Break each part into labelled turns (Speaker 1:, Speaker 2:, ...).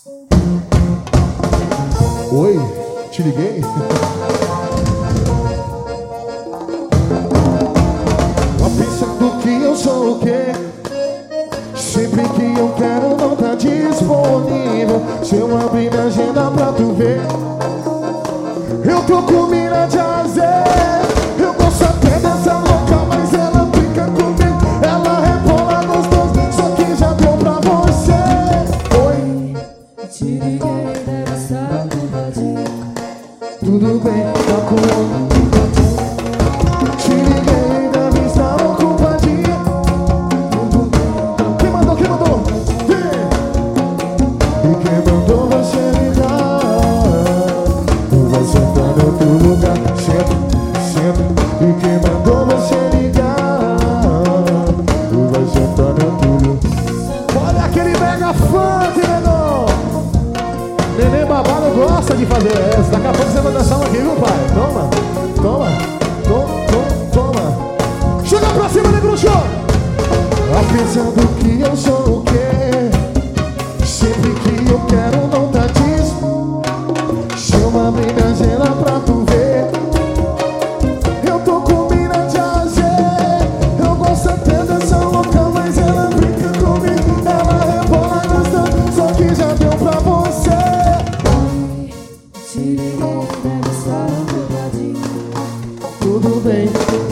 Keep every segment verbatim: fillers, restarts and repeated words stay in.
Speaker 1: Oi, te liguei? Tá pensando que eu sou o quê? Sempre que eu quero não tá disponível. Se eu abrir minha agenda pra tu ver, eu tô com mina de azer. Eu gosto até dessa louca, mas ela fica comigo. Ela rebola gostoso, só que já deu pra você. Oi,
Speaker 2: te liguei, deve estar ocupadinho.
Speaker 1: tudo bem, tá com outro. Te liguei, deve estar ocupadinha. Tudo bem. Quem mandou, quem mandou? Vem. E quem mandou você ligar? Tu vai sentar em outro lugar. Senta, senta. E quem mandou você ligar? Tu vai sentar em outro lugar. Olha aquele mega funk, negão. Neném babado gosta de fazer essa. Daqui a pouco você vai dançar uma aqui, viu, pai? Toma, toma, toma, toma, toma. Chega pra cima, negro show. Tá pensando que eu sou o quê? Sempre que eu quero não tá disso. Chama minha agenda pra tu ver. Eu tô com mina de azer. Eu gosto até dessa louca, mas ela brinca comigo. Ela rebola gostando, só que já deu pra você.
Speaker 2: Te liguei, deve estar ocupadinho.
Speaker 1: Tudo bem.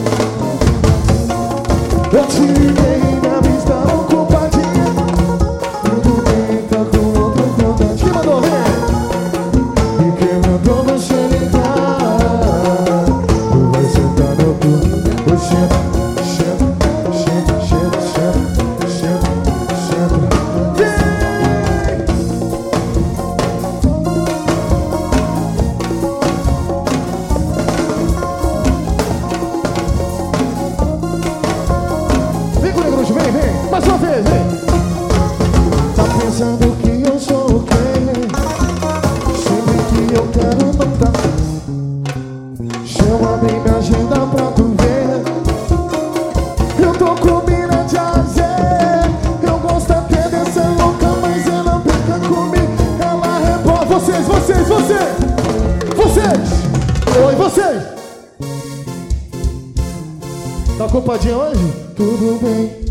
Speaker 1: Eu te liguei, deve estar ocupadinha. Tudo bem, tá com outro contato. Quem mandou, vem? E quem mandou você ligar? Tu vai sentar no outro. Oi, senta, senta, senta, senta, senta, senta, senta. Vem! Vem com o negro, vem, vem. Mais uma vez, vem. Tá pensando que eu sou o quê? Sempre que eu quero não tá. Chama bem minha agenda pra tu ver. Eu tô com mina de azer. Eu gosto até dessa louca, mas ela brinca comigo. Ela rebola. Vocês, vocês, vocês. Vocês. Oi, vocês. Tá ocupadinha hoje? Tudo bem.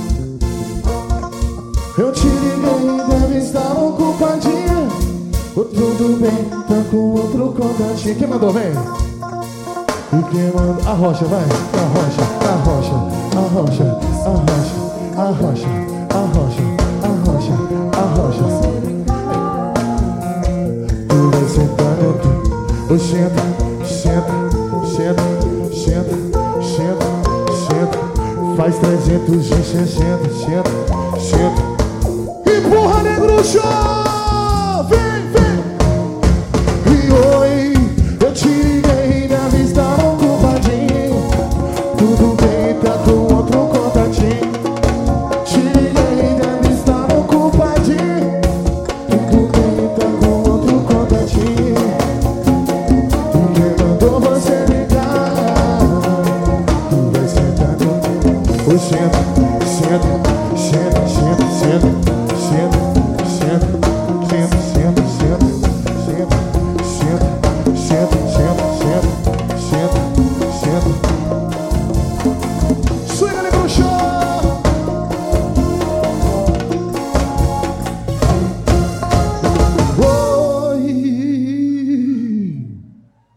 Speaker 1: Eu te liguei, deve estar ocupadinha. Oh, tudo bem, tá com outro contatinho. Quem mandou, vem? E quem mandou? A rocha, vai. A rocha, a rocha, a rocha, a rocha, a rocha, a rocha, a rocha, a rocha. Tu vai sentar no outro. Oh, senta, senta, senta, senta, senta, senta. Faz trezentos e sessenta, senta, senta. Empurra, negro show!